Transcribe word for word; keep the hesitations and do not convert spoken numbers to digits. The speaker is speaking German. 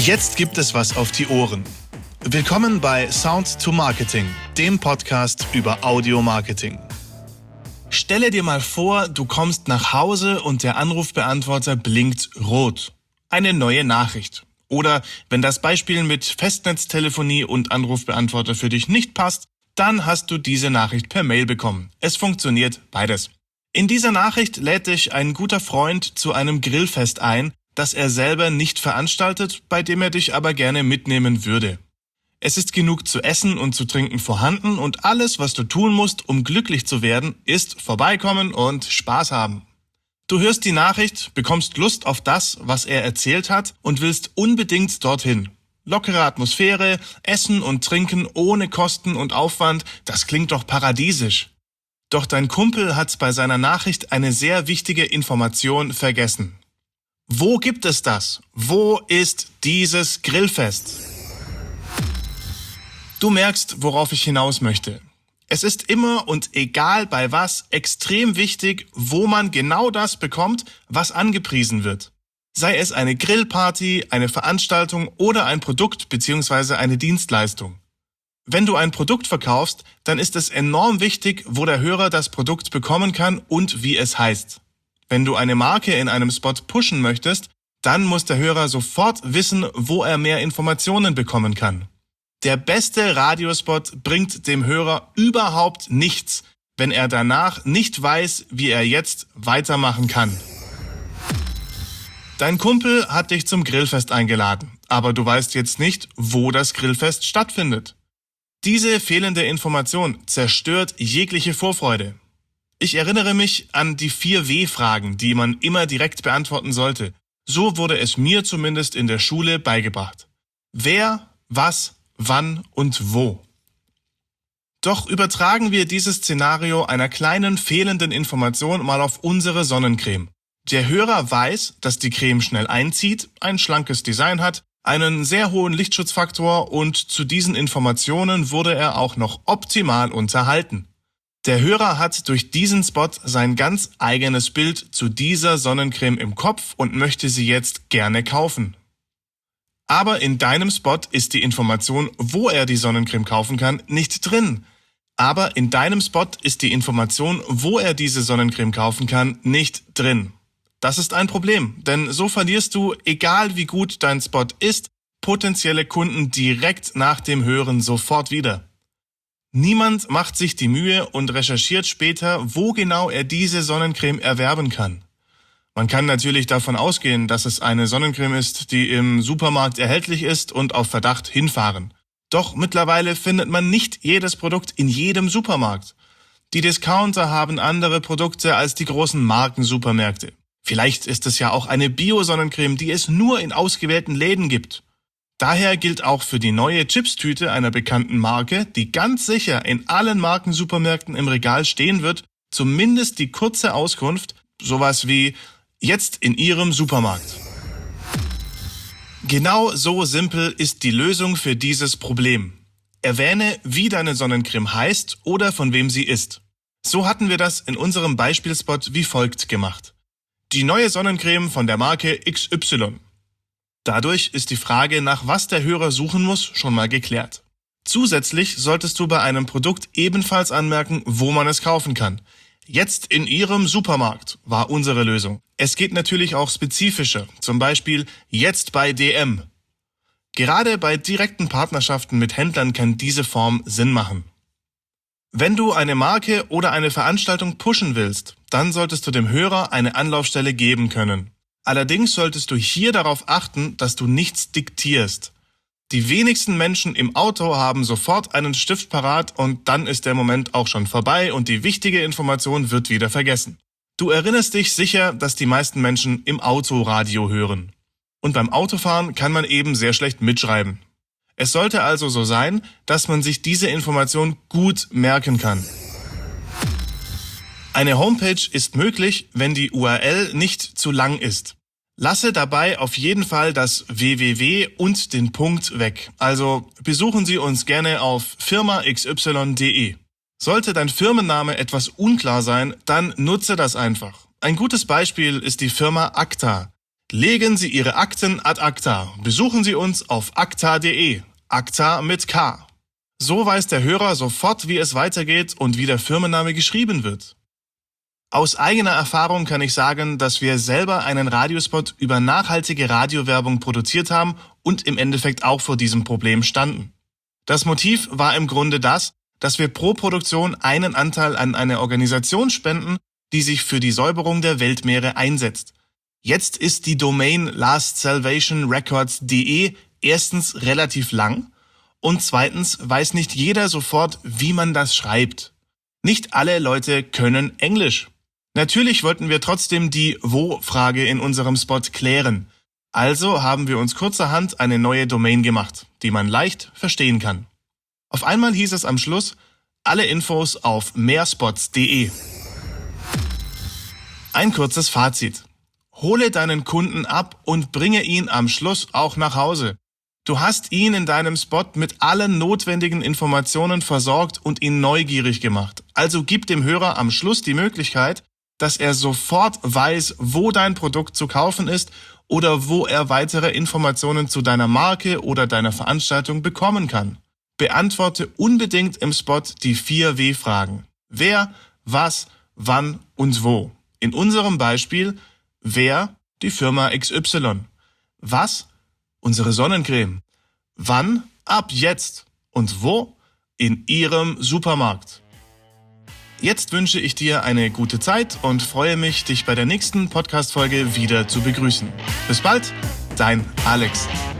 Jetzt gibt es was auf die Ohren. Willkommen bei Sound to Marketing, dem Podcast über Audio-Marketing. Stelle dir mal vor, du kommst nach Hause und der Anrufbeantworter blinkt rot. Eine neue Nachricht. Oder wenn das Beispiel mit Festnetztelefonie und Anrufbeantworter für dich nicht passt, dann hast du diese Nachricht per Mail bekommen. Es funktioniert beides. In dieser Nachricht lädt dich ein guter Freund zu einem Grillfest ein, das er selber nicht veranstaltet, bei dem er dich aber gerne mitnehmen würde. Es ist genug zu essen und zu trinken vorhanden und alles, was du tun musst, um glücklich zu werden, ist vorbeikommen und Spaß haben. Du hörst die Nachricht, bekommst Lust auf das, was er erzählt hat und willst unbedingt dorthin. Lockere Atmosphäre, Essen und Trinken ohne Kosten und Aufwand, das klingt doch paradiesisch. Doch dein Kumpel hat bei seiner Nachricht eine sehr wichtige Information vergessen. Wo gibt es das? Wo ist dieses Grillfest? Du merkst, worauf ich hinaus möchte. Es ist immer und egal bei was extrem wichtig, wo man genau das bekommt, was angepriesen wird. Sei es eine Grillparty, eine Veranstaltung oder ein Produkt bzw. eine Dienstleistung. Wenn du ein Produkt verkaufst, dann ist es enorm wichtig, wo der Hörer das Produkt bekommen kann und wie es heißt. Wenn du eine Marke in einem Spot pushen möchtest, dann muss der Hörer sofort wissen, wo er mehr Informationen bekommen kann. Der beste Radiospot bringt dem Hörer überhaupt nichts, wenn er danach nicht weiß, wie er jetzt weitermachen kann. Dein Kumpel hat dich zum Grillfest eingeladen, aber du weißt jetzt nicht, wo das Grillfest stattfindet. Diese fehlende Information zerstört jegliche Vorfreude. Ich erinnere mich an die vier W-Fragen, die man immer direkt beantworten sollte. So wurde es mir zumindest in der Schule beigebracht. Wer, was, wann und wo. Doch übertragen wir dieses Szenario einer kleinen fehlenden Information mal auf unsere Sonnencreme. Der Hörer weiß, dass die Creme schnell einzieht, ein schlankes Design hat, einen sehr hohen Lichtschutzfaktor und zu diesen Informationen wurde er auch noch optimal unterhalten. Der Hörer hat durch diesen Spot sein ganz eigenes Bild zu dieser Sonnencreme im Kopf und möchte sie jetzt gerne kaufen. Aber in deinem Spot ist die Information, wo er die Sonnencreme kaufen kann, nicht drin. Aber in deinem Spot ist die Information, wo er diese Sonnencreme kaufen kann, nicht drin. Das ist ein Problem, denn so verlierst du, egal wie gut dein Spot ist, potenzielle Kunden direkt nach dem Hören sofort wieder. Niemand macht sich die Mühe und recherchiert später, wo genau er diese Sonnencreme erwerben kann. Man kann natürlich davon ausgehen, dass es eine Sonnencreme ist, die im Supermarkt erhältlich ist und auf Verdacht hinfahren. Doch mittlerweile findet man nicht jedes Produkt in jedem Supermarkt. Die Discounter haben andere Produkte als die großen Markensupermärkte. Vielleicht ist es ja auch eine Bio-Sonnencreme, die es nur in ausgewählten Läden gibt. Daher gilt auch für die neue Chipstüte einer bekannten Marke, die ganz sicher in allen Markensupermärkten im Regal stehen wird, zumindest die kurze Auskunft, sowas wie jetzt in Ihrem Supermarkt. Genau so simpel ist die Lösung für dieses Problem. Erwähne, wie deine Sonnencreme heißt oder von wem sie ist. So hatten wir das in unserem Beispielspot wie folgt gemacht. Die neue Sonnencreme von der Marke X Y. Dadurch ist die Frage, nach was der Hörer suchen muss, schon mal geklärt. Zusätzlich solltest du bei einem Produkt ebenfalls anmerken, wo man es kaufen kann. Jetzt in Ihrem Supermarkt war unsere Lösung. Es geht natürlich auch spezifischer, zum Beispiel jetzt bei D M. Gerade bei direkten Partnerschaften mit Händlern kann diese Form Sinn machen. Wenn du eine Marke oder eine Veranstaltung pushen willst, dann solltest du dem Hörer eine Anlaufstelle geben können. Allerdings solltest du hier darauf achten, dass du nichts diktierst. Die wenigsten Menschen im Auto haben sofort einen Stift parat und dann ist der Moment auch schon vorbei und die wichtige Information wird wieder vergessen. Du erinnerst dich sicher, dass die meisten Menschen im Autoradio hören. Und beim Autofahren kann man eben sehr schlecht mitschreiben. Es sollte also so sein, dass man sich diese Information gut merken kann. Eine Homepage ist möglich, wenn die U R L nicht zu lang ist. Lasse dabei auf jeden Fall das www und den Punkt weg. Also besuchen Sie uns gerne auf firma x y punkt de. Sollte dein Firmenname etwas unklar sein, dann nutze das einfach. Ein gutes Beispiel ist die Firma Acta. Legen Sie Ihre Akten ad acta. Besuchen Sie uns auf acta punkt de. Acta mit K. So weiß der Hörer sofort, wie es weitergeht und wie der Firmenname geschrieben wird. Aus eigener Erfahrung kann ich sagen, dass wir selber einen Radiospot über nachhaltige Radiowerbung produziert haben und im Endeffekt auch vor diesem Problem standen. Das Motiv war im Grunde das, dass wir pro Produktion einen Anteil an eine Organisation spenden, die sich für die Säuberung der Weltmeere einsetzt. Jetzt ist die Domain last salvation records punkt de erstens relativ lang und zweitens weiß nicht jeder sofort, wie man das schreibt. Nicht alle Leute können Englisch. Natürlich wollten wir trotzdem die Wo-Frage in unserem Spot klären. Also haben wir uns kurzerhand eine neue Domain gemacht, die man leicht verstehen kann. Auf einmal hieß es am Schluss, alle Infos auf mehrspots punkt de. Ein kurzes Fazit. Hole deinen Kunden ab und bringe ihn am Schluss auch nach Hause. Du hast ihn in deinem Spot mit allen notwendigen Informationen versorgt und ihn neugierig gemacht. Also gib dem Hörer am Schluss die Möglichkeit, dass er sofort weiß, wo dein Produkt zu kaufen ist oder wo er weitere Informationen zu deiner Marke oder deiner Veranstaltung bekommen kann. Beantworte unbedingt im Spot die vier W-Fragen. Wer, was, wann und wo. In unserem Beispiel, wer, die Firma X Y. Was, unsere Sonnencreme. Wann, ab jetzt. Und wo, in Ihrem Supermarkt. Jetzt wünsche ich dir eine gute Zeit und freue mich, dich bei der nächsten Podcast-Folge wieder zu begrüßen. Bis bald, dein Alex.